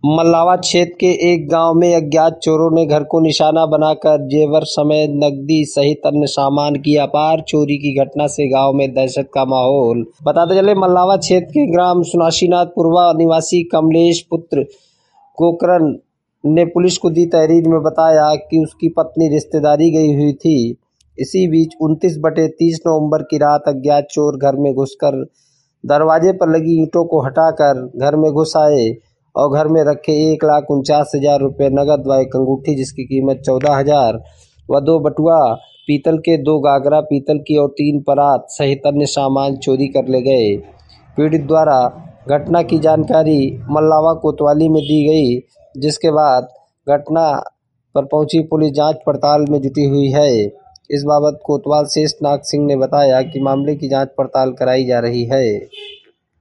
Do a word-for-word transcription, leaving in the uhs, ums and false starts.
मल्लावा क्षेत्र के एक गांव में अज्ञात चोरों ने घर को निशाना बनाकर जेवर समेत नकदी सहित अन्य सामान की अपार चोरी की घटना से गांव में दहशत का माहौल। बताते चले मल्लावा क्षेत्र के ग्राम सुनाशीनाथ पूर्वा निवासी कमलेश पुत्र गोकरण ने पुलिस को दी तहरीर में बताया कि उसकी पत्नी रिश्तेदारी गई हुई थी। इसी बीच उनतीस बटे तीस नवंबर की रात अज्ञात चोर घर में घुसकर दरवाजे पर लगी ईंटों को हटाकर घर में घुस आए और घर में रखे एक लाख उनचास हजार रुपये नगद व एक अंगूठी जिसकी कीमत चौदह हजार व दो बटुआ पीतल के, दो गागरा पीतल की और तीन परात सहित अन्य सामान चोरी कर ले गए। पीड़ित द्वारा घटना की जानकारी मल्लावा कोतवाली में दी गई, जिसके बाद घटना पर पहुंची पुलिस जांच पड़ताल में जुटी हुई है। इस बाबत कोतवाल शेषनाग सिंह ने बताया कि मामले की जांच पड़ताल कराई जा रही है।